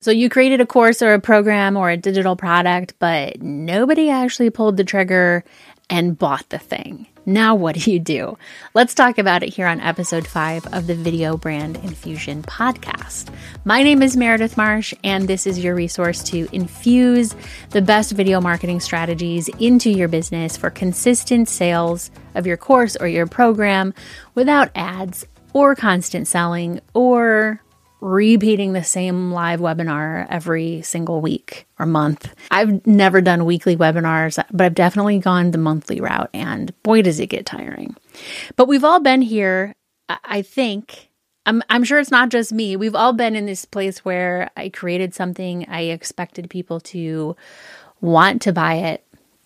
So you created a course or a program or a digital product, but nobody actually pulled the trigger and bought the thing. Now what do? Let's talk about it here on episode 5 of the Video Brand Infusion podcast. My name is Meredith Marsh, and this is your resource to infuse the best video marketing strategies into your business for consistent sales of your course or your program without ads or constant selling or repeating the same live webinar every single week or month. I've never done weekly webinars, but I've definitely gone the monthly route, and boy, does it get tiring. But we've all been here, I think. I'm sure it's not just me. We've all been in this place where I created something, I expected people to want to buy it,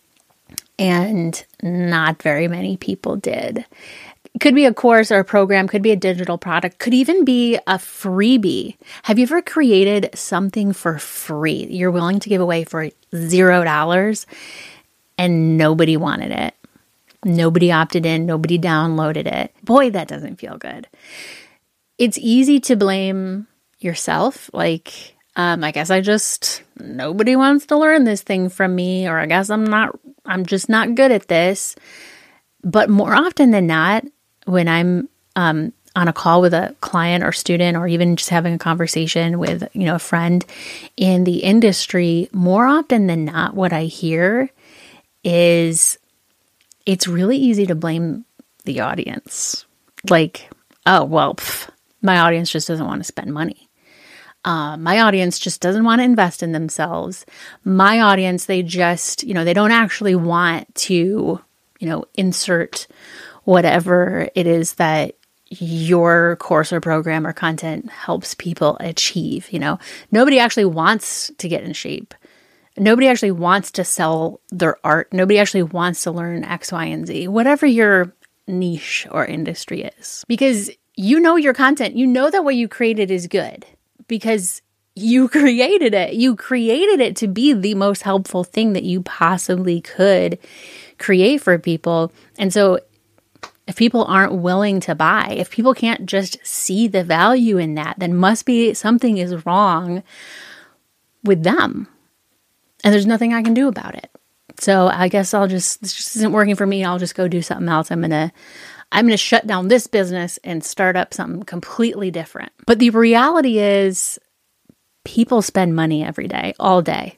and not very many people did. It could be a course or a program, could be a digital product, could even be a freebie. Have you ever created something for free you're willing to give away for $0 and nobody wanted it? Nobody opted in, nobody downloaded it. Boy, that doesn't feel good. It's easy to blame yourself, like, I guess nobody wants to learn this thing from me, or I guess I'm just not good at this. But more often than not, when I'm on a call with a client or student, or even just having a conversation with, a friend in the industry, more often than not, what I hear is it's really easy to blame the audience. Like, oh, well, my audience just doesn't want to spend money. My audience just doesn't want to invest in themselves. My audience, they just, they don't actually want to, insert whatever it is that your course or program or content helps people achieve. Nobody actually wants to get in shape. Nobody actually wants to sell their art. Nobody actually wants to learn X, Y, and Z, whatever your niche or industry is. Because you know your content, you know that what you created is good because you created it. You created it to be the most helpful thing that you possibly could create for people. And so if people aren't willing to buy, if people can't just see the value in that, then must be something is wrong with them. And there's nothing I can do about it. So I guess this just isn't working for me. I'll just go do something else. I'm going to shut down this business and start up something completely different. But the reality is people spend money every day, all day.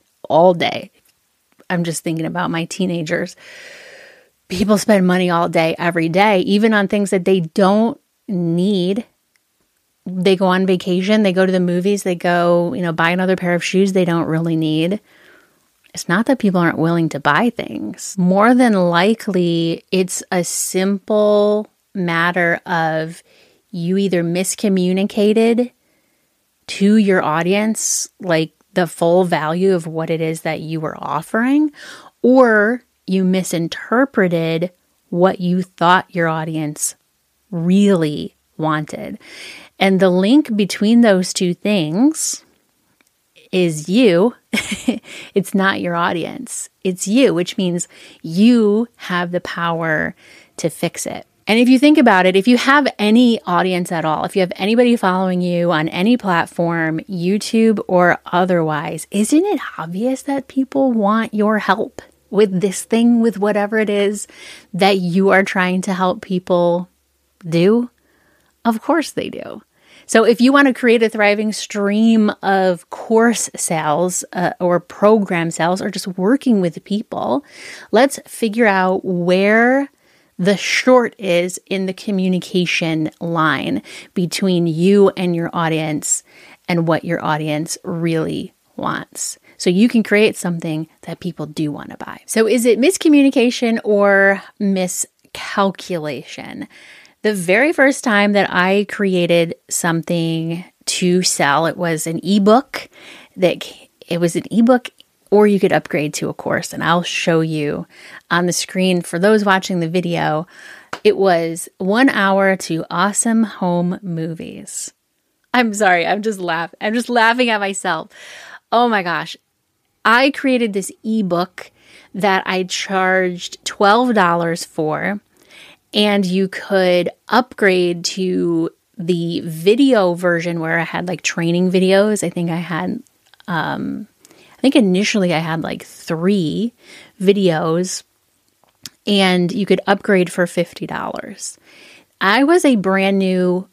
I'm just thinking about my teenagers. People spend money all day, every day, even on things that they don't need. They go on vacation, they go to the movies, they go, buy another pair of shoes they don't really need. It's not that people aren't willing to buy things. More than likely, it's a simple matter of you either miscommunicated to your audience, like the full value of what it is that you were offering, or you misinterpreted what you thought your audience really wanted. And the link between those two things is you. It's not your audience. It's you, which means you have the power to fix it. And if you think about it, if you have any audience at all, if you have anybody following you on any platform, YouTube or otherwise, isn't it obvious that people want your help with this thing, with whatever it is that you are trying to help people do? Of course they do. So if you want to create a thriving stream of course sales or program sales or just working with people, let's figure out where the short is in the communication line between you and your audience and what your audience really wants. So you can create something that people do want to buy. So is it miscommunication or miscalculation? The very first time that I created something to sell, it was an ebook. It was an ebook, or you could upgrade to a course. And I'll show you on the screen for those watching the video. It was 1 hour to awesome home movies. I'm sorry, I'm just laughing at myself. Oh my gosh. I created this ebook that I charged $12 for, and you could upgrade to the video version where I had like training videos. I think I had I think initially I had like 3 videos and you could upgrade for $50. I was a brand new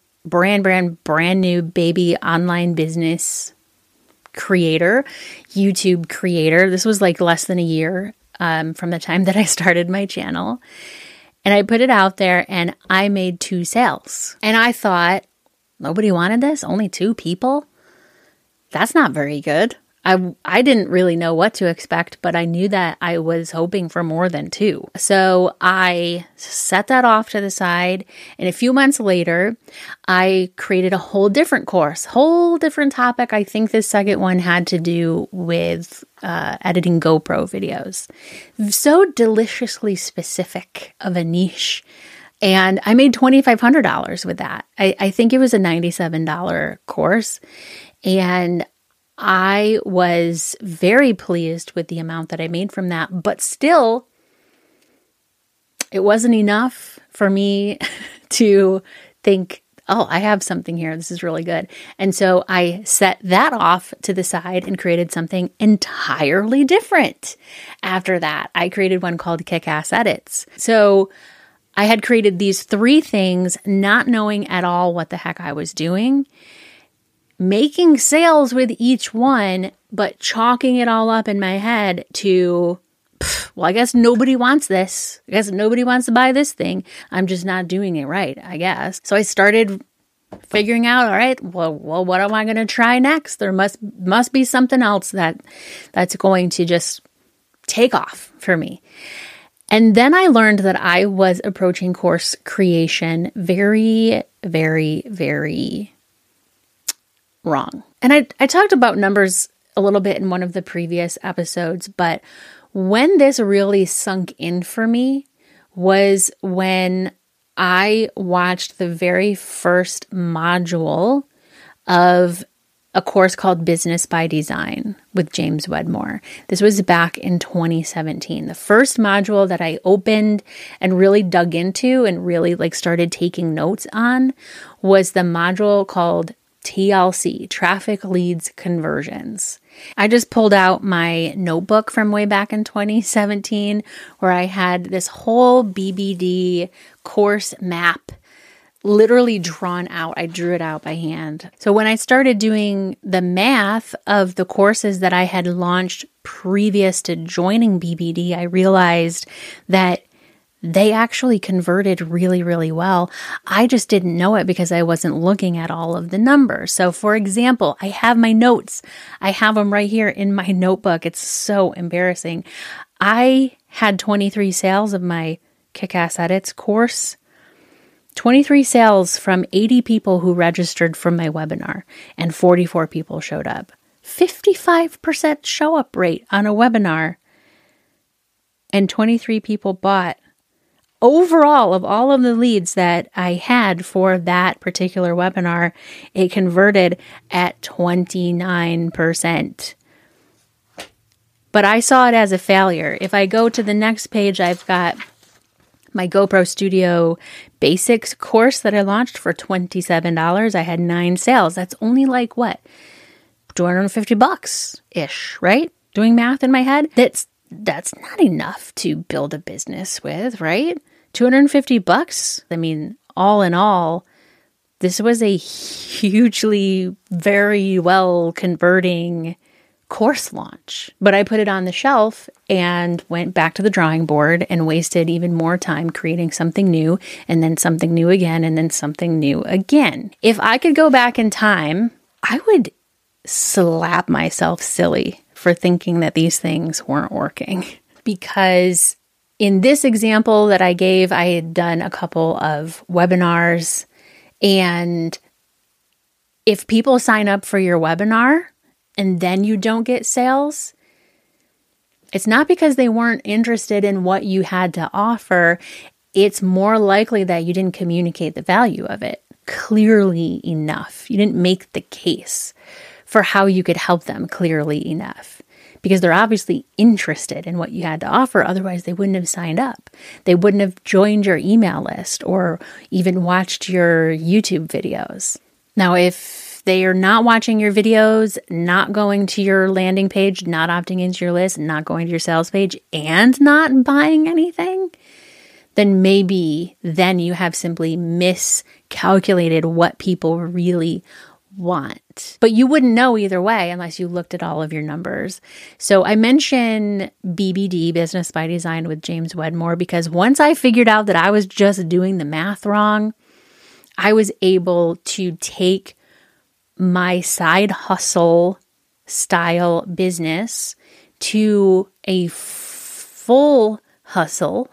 baby online business creator, YouTube creator. This was like less than a year from the time that I started my channel. And I put it out there and I made 2 sales. And I thought, nobody wanted this? Only 2 people? That's not very good. I didn't really know what to expect, but I knew that I was hoping for more than 2. So I set that off to the side. And a few months later, I created a whole different course, whole different topic. I think this second one had to do with editing GoPro videos. So deliciously specific of a niche. And I made $2,500 with that. I think it was a $97 course. And I was very pleased with the amount that I made from that, but still, it wasn't enough for me to think, oh, I have something here. This is really good. And so I set that off to the side and created something entirely different. After that, I created one called Kick-Ass Edits. So I had created these 3 things, not knowing at all what the heck I was doing, making sales with each one, but chalking it all up in my head to, well, I guess nobody wants this. I guess nobody wants to buy this thing. I'm just not doing it right, I guess. So I started figuring out, all right, well, what am I going to try next? There must be something else that's going to just take off for me. And then I learned that I was approaching course creation very, very, very wrong. And I talked about numbers a little bit in one of the previous episodes, but when this really sunk in for me was when I watched the very first module of a course called Business by Design with James Wedmore. This was back in 2017. The first module that I opened and really dug into and really started taking notes on was the module called TLC, Traffic Leads Conversions. I just pulled out my notebook from way back in 2017 where I had this whole BBD course map literally drawn out. I drew it out by hand. So when I started doing the math of the courses that I had launched previous to joining BBD, I realized that they actually converted really, really well. I just didn't know it because I wasn't looking at all of the numbers. So for example, I have my notes. I have them right here in my notebook. It's so embarrassing. I had 23 sales of my Kick-Ass Edits course. 23 sales from 80 people who registered from my webinar, and 44 people showed up. 55% show up rate on a webinar, and 23 people bought. Overall, of all of the leads that I had for that particular webinar, it converted at 29%. But I saw it as a failure. If I go to the next page, I've got my GoPro Studio Basics course that I launched for $27. I had 9 sales. That's only like what? $250-ish, right? Doing math in my head. That's not enough to build a business with, right? $250. I mean, all in all, this was a hugely, very well converting course launch. But I put it on the shelf and went back to the drawing board and wasted even more time creating something new, and then something new again, and then something new again. If I could go back in time, I would slap myself silly for thinking that these things weren't working. Because in this example that I gave, I had done a couple of webinars, and if people sign up for your webinar and then you don't get sales, it's not because they weren't interested in what you had to offer. It's more likely that you didn't communicate the value of it clearly enough. You didn't make the case for how you could help them clearly enough, because they're obviously interested in what you had to offer. Otherwise, they wouldn't have signed up. They wouldn't have joined your email list or even watched your YouTube videos. Now, if if they are not watching your videos, not going to your landing page, not opting into your list, not going to your sales page, and not buying anything, then maybe then you have simply miscalculated what people really want. But you wouldn't know either way unless you looked at all of your numbers. So I mention BBD, Business by Design, with James Wedmore because once I figured out that I was just doing the math wrong, I was able to take my side hustle style business to a full hustle,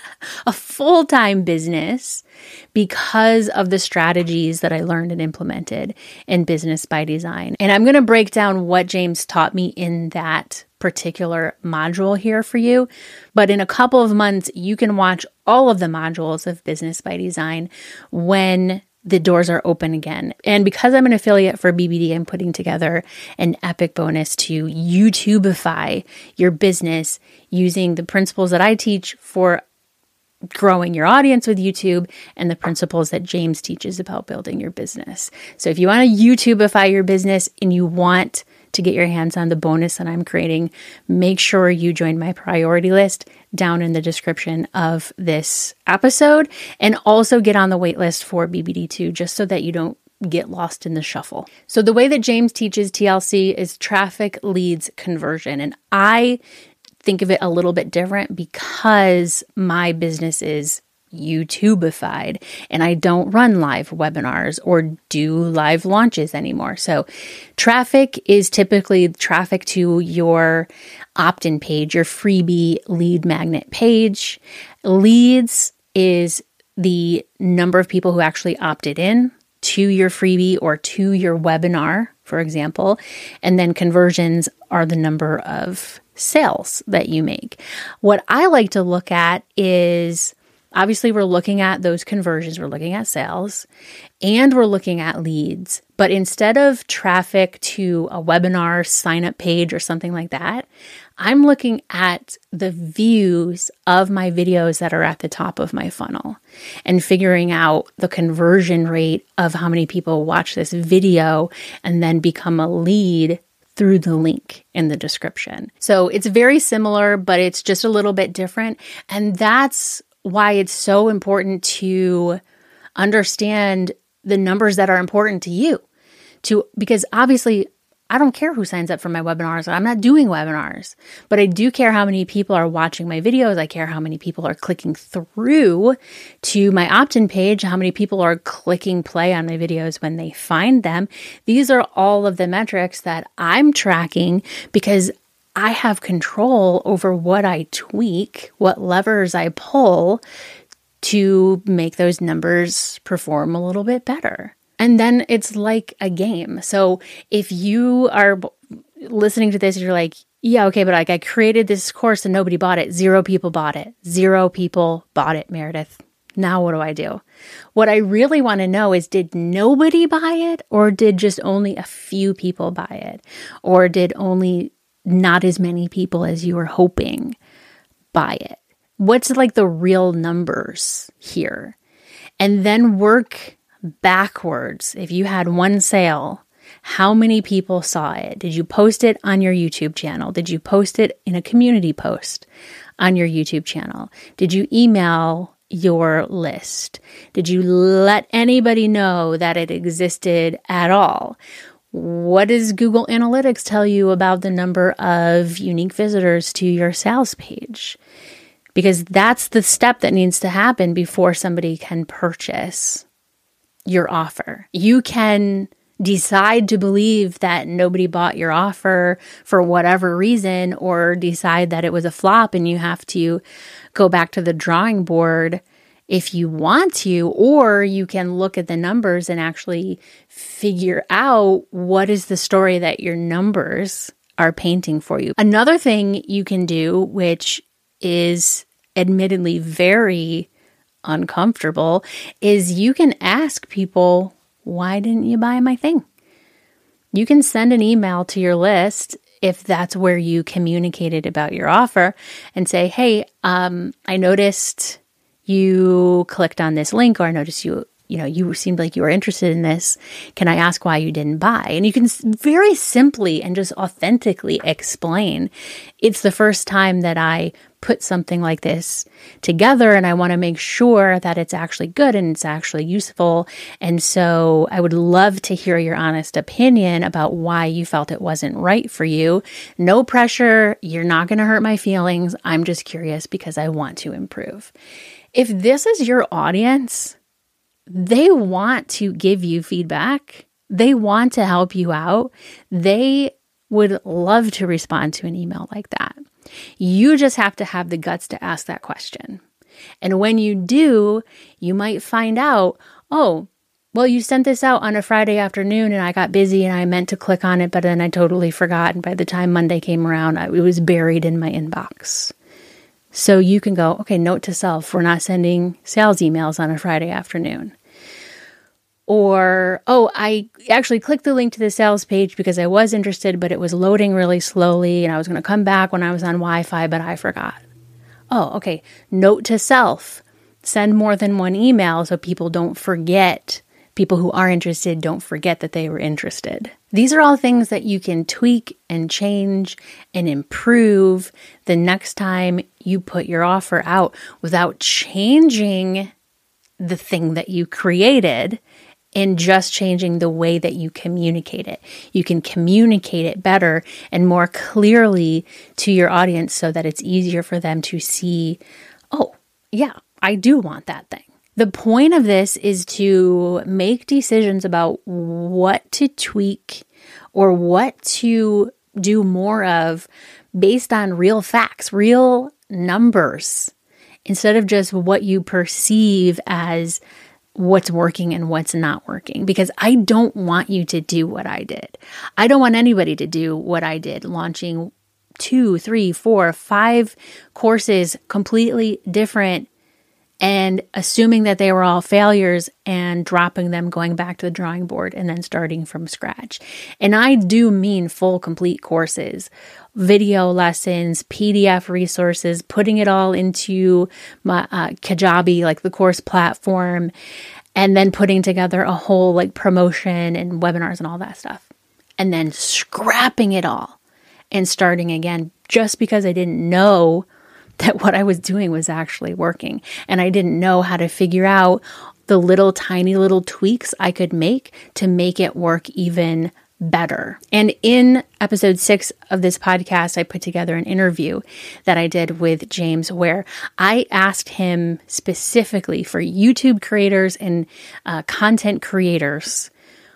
a full-time business because of the strategies that I learned and implemented in Business by Design. And I'm going to break down what James taught me in that particular module here for you. But in a couple of months, you can watch all of the modules of Business by Design when the doors are open again. And because I'm an affiliate for BBD, I'm putting together an epic bonus to YouTubeify your business using the principles that I teach for growing your audience with YouTube and the principles that James teaches about building your business. So if you want to YouTubeify your business and you want to get your hands on the bonus that I'm creating, make sure you join my priority list down in the description of this episode, and also get on the wait list for BBD2 just so that you don't get lost in the shuffle. So the way that James teaches TLC is traffic leads conversion. And I think of it a little bit different because my business is YouTubeified and I don't run live webinars or do live launches anymore. So traffic is typically traffic to your opt-in page, your freebie lead magnet page. Leads is the number of people who actually opted in to your freebie or to your webinar, for example. And then conversions are the number of sales that you make. What I like to look at is, obviously, we're looking at those conversions, we're looking at sales, and we're looking at leads. But instead of traffic to a webinar sign-up page or something like that, I'm looking at the views of my videos that are at the top of my funnel and figuring out the conversion rate of how many people watch this video and then become a lead through the link in the description. So it's very similar, but it's just a little bit different. And that's why it's so important to understand the numbers that are important to you. Because obviously, I don't care who signs up for my webinars. I'm not doing webinars, but I do care how many people are watching my videos. I care how many people are clicking through to my opt-in page, how many people are clicking play on my videos when they find them. These are all of the metrics that I'm tracking because I have control over what I tweak, what levers I pull to make those numbers perform a little bit better. And then it's like a game. So if you are listening to this, you're like, yeah, okay, but like I created this course and nobody bought it. 0 people bought it. 0 people bought it, Meredith. Now what do I do? What I really want to know is, did nobody buy it, or did just only a few people buy it? Or did only not as many people as you were hoping buy it? What's like the real numbers here? And then work backwards. If you had one sale, how many people saw it? Did you post it on your YouTube channel? Did you post it in a community post on your YouTube channel? Did you email your list? Did you let anybody know that it existed at all? What does Google Analytics tell you about the number of unique visitors to your sales page? Because that's the step that needs to happen before somebody can purchase your offer. You can decide to believe that nobody bought your offer for whatever reason, or decide that it was a flop and you have to go back to the drawing board if you want to, or you can look at the numbers and actually figure out what is the story that your numbers are painting for you. Another thing you can do, which is admittedly very uncomfortable, is you can ask people, why didn't you buy my thing? You can send an email to your list if that's where you communicated about your offer and say, hey, I noticed you clicked on this link, or I noticed you you seemed like you were interested in this. Can I ask why you didn't buy? And you can very simply and just authentically explain, it's the first time that I put something like this together, and I want to make sure that it's actually good and it's actually useful. And so I would love to hear your honest opinion about why you felt it wasn't right for you. No pressure. You're not going to hurt my feelings. I'm just curious because I want to improve. If this is your audience, they want to give you feedback. They want to help you out. They would love to respond to an email like that. You just have to have the guts to ask that question. And when you do, you might find out, oh, well, you sent this out on a Friday afternoon and I got busy and I meant to click on it, but then I totally forgot. And by the time Monday came around, it was buried in my inbox. So you can go, okay, note to self, we're not sending sales emails on a Friday afternoon. Or, oh, I actually clicked the link to the sales page because I was interested, but it was loading really slowly and I was going to come back when I was on Wi-Fi, but I forgot. Oh, okay. Note to self, send more than one email so people don't forget. People who are interested don't forget that they were interested. These are all things that you can tweak and change and improve the next time you put your offer out without changing the thing that you created and just changing the way that you communicate it. You can communicate it better and more clearly to your audience so that it's easier for them to see, oh, yeah, I do want that thing. The point of this is to make decisions about what to tweak or what to do more of based on real facts, real numbers, instead of just what you perceive as what's working and what's not working. Because I don't want you to do what I did. I don't want anybody to do what I did, launching 2, 3, 4, 5 courses completely different and assuming that they were all failures and dropping them, going back to the drawing board and then starting from scratch. And I do mean full, complete courses, video lessons, PDF resources, putting it all into my Kajabi, like the course platform, and then putting together a whole like promotion and webinars and all that stuff. And then scrapping it all and starting again just because I didn't know that what I was doing was actually working. And I didn't know how to figure out the little tiny little tweaks I could make to make it work even better. And in episode 6 of this podcast, I put together an interview that I did with James where I asked him specifically for YouTube creators and content creators,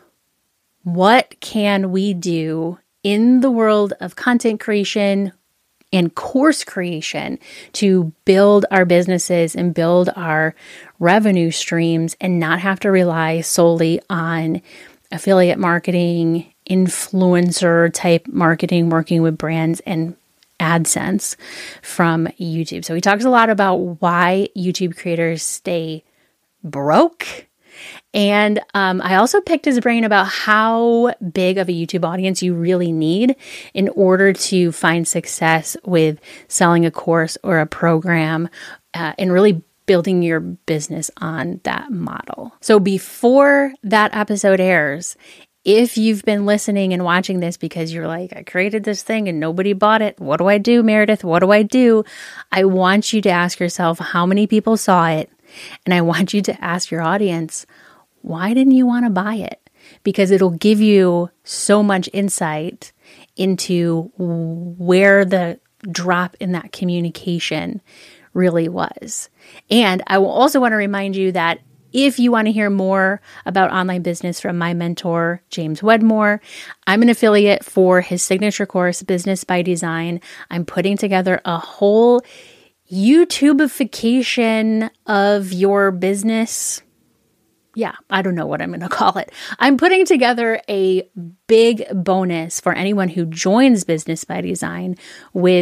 what can we do in the world of content creation and course creation to build our businesses and build our revenue streams and not have to rely solely on affiliate marketing, influencer type marketing, working with brands and AdSense from YouTube. So he talks a lot about why YouTube creators stay broke. And I also picked his brain about how big of a YouTube audience you really need in order to find success with selling a course or a program and really building your business on that model. So before that episode airs, if you've been listening and watching this because you're like, I created this thing and nobody bought it. What do I do, Meredith? What do I do? I want you to ask yourself how many people saw it. And I want you to ask your audience, why didn't you want to buy it? Because it'll give you so much insight into where the drop in that communication really was. And I will also want to remind you that if you want to hear more about online business from my mentor, James Wedmore, I'm an affiliate for his signature course, Business by Design. I'm putting together a whole YouTubeification of your business. Yeah, I don't know what I'm going to call it. I'm putting together a big bonus for anyone who joins Business by Design with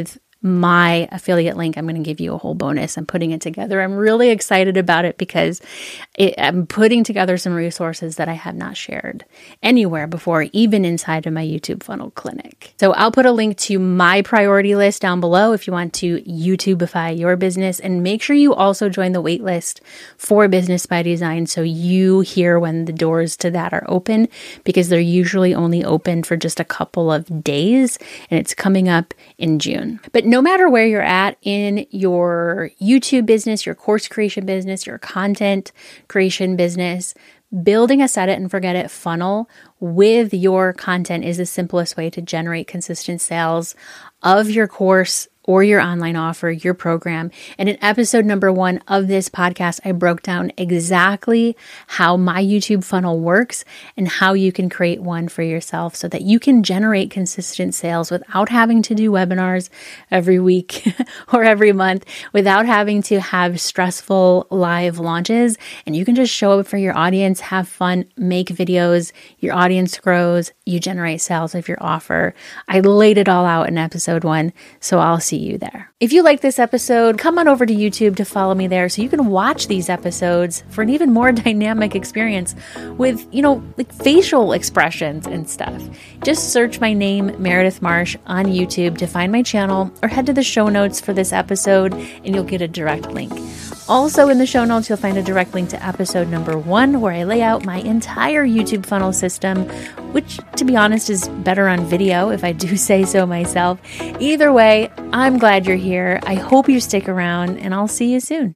my affiliate link, I'm going to give you a whole bonus. I'm putting it together. I'm really excited about it because I'm putting together some resources that I have not shared anywhere before, even inside of my YouTube funnel clinic. So I'll put a link to my priority list down below if you want to YouTubeify your business, and make sure you also join the wait list for Business by Design so you hear when the doors to that are open, because they're usually only open for just a couple of days, and it's coming up in June. But no matter where you're at in your YouTube business, your course creation business, your content creation business, building a set it and forget it funnel with your content is the simplest way to generate consistent sales of your course or your online offer, your program. And in episode number 1 of this podcast, I broke down exactly how my YouTube funnel works and how you can create one for yourself so that you can generate consistent sales without having to do webinars every week or every month, without having to have stressful live launches. And you can just show up for your audience, have fun, make videos, your audience grows, you generate sales of your offer. I laid it all out in episode 1, so I'll see you there. If you like this episode, come on over to YouTube to follow me there so you can watch these episodes for an even more dynamic experience with, like facial expressions and stuff. Just search my name, Meredith Marsh, on YouTube to find my channel, or head to the show notes for this episode and you'll get a direct link. Also in the show notes, you'll find a direct link to episode number 1, where I lay out my entire YouTube funnel system, which, to be honest, is better on video if I do say so myself. Either way, I'm glad you're here. I hope you stick around, and I'll see you soon.